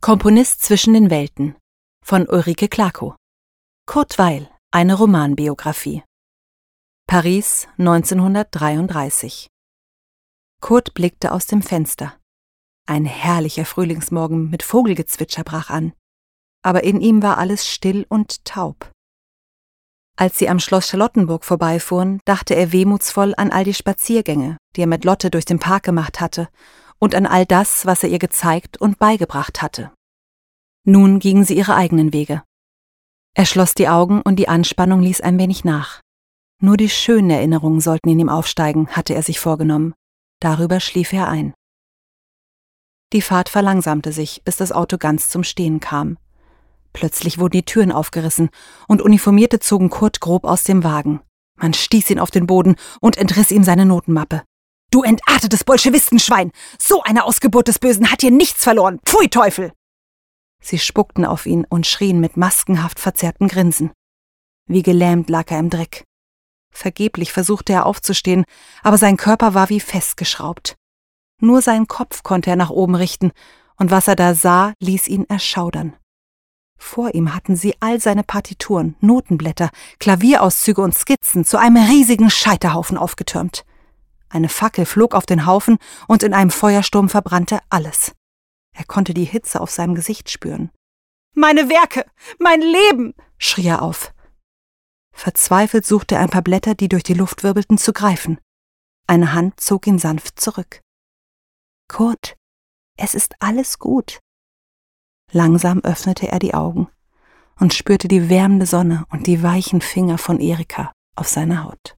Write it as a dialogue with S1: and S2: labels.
S1: Komponist zwischen den Welten von Ulrike Klakow. Kurt Weill, eine Romanbiografie. Paris 1933. Kurt blickte aus dem Fenster. Ein herrlicher Frühlingsmorgen mit Vogelgezwitscher brach an, aber in ihm war alles still und taub. Als sie am Schloss Charlottenburg vorbeifuhren, dachte er wehmutsvoll an all die Spaziergänge, die er mit Lotte durch den Park gemacht hatte, und an all das, was er ihr gezeigt und beigebracht hatte. Nun gingen sie ihre eigenen Wege. Er schloss die Augen und die Anspannung ließ ein wenig nach. Nur die schönen Erinnerungen sollten in ihm aufsteigen, hatte er sich vorgenommen. Darüber schlief er ein. Die Fahrt verlangsamte sich, bis das Auto ganz zum Stehen kam. Plötzlich wurden die Türen aufgerissen und Uniformierte zogen Kurt grob aus dem Wagen. Man stieß ihn auf den Boden und entriss ihm seine Notenmappe. »Du entartetes Bolschewistenschwein! So eine Ausgeburt des Bösen hat hier nichts verloren! Pfui, Teufel!« Sie spuckten auf ihn und schrien mit maskenhaft verzerrten Grinsen. Wie gelähmt lag er im Dreck. Vergeblich versuchte er aufzustehen, aber sein Körper war wie festgeschraubt. Nur seinen Kopf konnte er nach oben richten, und was er da sah, ließ ihn erschaudern. Vor ihm hatten sie all seine Partituren, Notenblätter, Klavierauszüge und Skizzen zu einem riesigen Scheiterhaufen aufgetürmt. Eine Fackel flog auf den Haufen und in einem Feuersturm verbrannte alles. Er konnte die Hitze auf seinem Gesicht spüren. »Meine Werke! Mein Leben!« schrie er auf. Verzweifelt suchte er ein paar Blätter, die durch die Luft wirbelten, zu greifen. Eine Hand zog ihn sanft zurück. »Kurt, es ist alles gut.« Langsam öffnete er die Augen und spürte die wärmende Sonne und die weichen Finger von Erika auf seiner Haut.